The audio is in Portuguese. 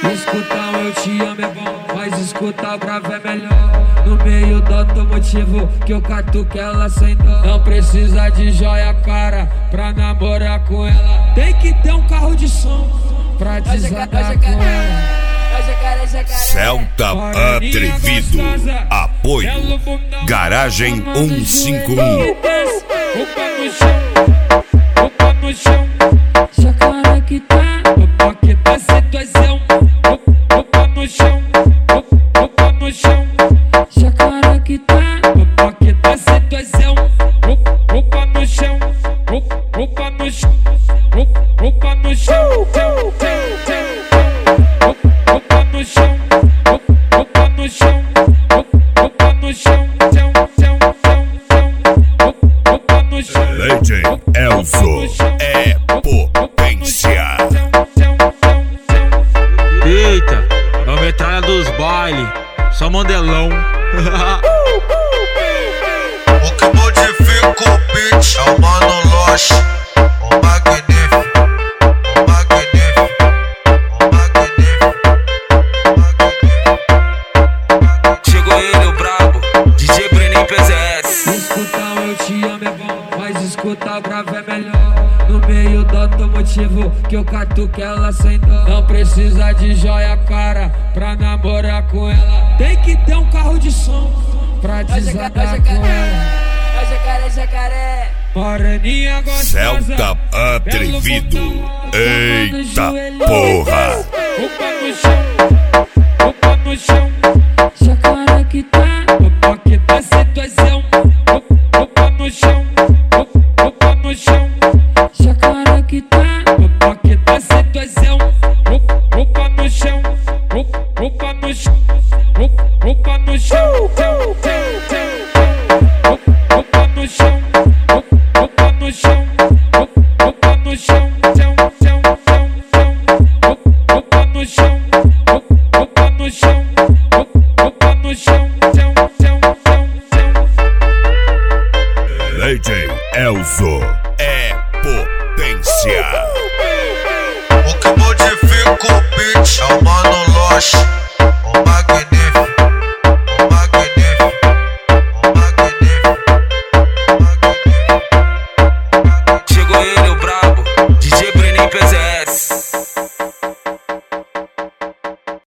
Escutar um eu te amo é bom, mas escutar o bravo é melhor. No meio do automotivo que eu catuco ela sem dó. Não precisa de joia cara pra namorar com ela. Tem que ter um carro de som pra desatar com ela. Celta Atrevido, apoio Garagem 151. Opa no chão, opa no chão. Jacaré que tá, opa que tá situação. Opa no chão, opa no chão. Jacaré que tá, opa que tá situação. Opa no chão, opa no chão. Opa no chão, opa no chão, opa no chão, opa no chão, opa no chão. DJ Elzo é potência. Eita, é a metralha dos bailes, só mandelão. O que modifica o beat é o Mano Loche, o magnífico, o magnífico, o magnífico. Chegou ele, o brabo, DJ Brenin PZS. Escutar um eu te amo é bom, mas escutar o bravo é melhor. No meio do automotivo que eu catuco ela sem dó. Não precisa de joia cara pra namorar com ela. Tem que ter um carro de som pra desatar com ela. Moreninha gostosa, Celta Atrevido. Eita porra. opa no chão, opa no chão. Jacaré que tá, opa que tá situação. Opa no chão, opa no chão. Jacaré que tá, opa que tá situação. Opa no chão, opa no chão. Opa no chão, opa no chão, opa no chão, opa no chão, opa no chão, opa no chão, opa no chão. DJ Elzo é potência. O que modifica o beat é o Mano Loche.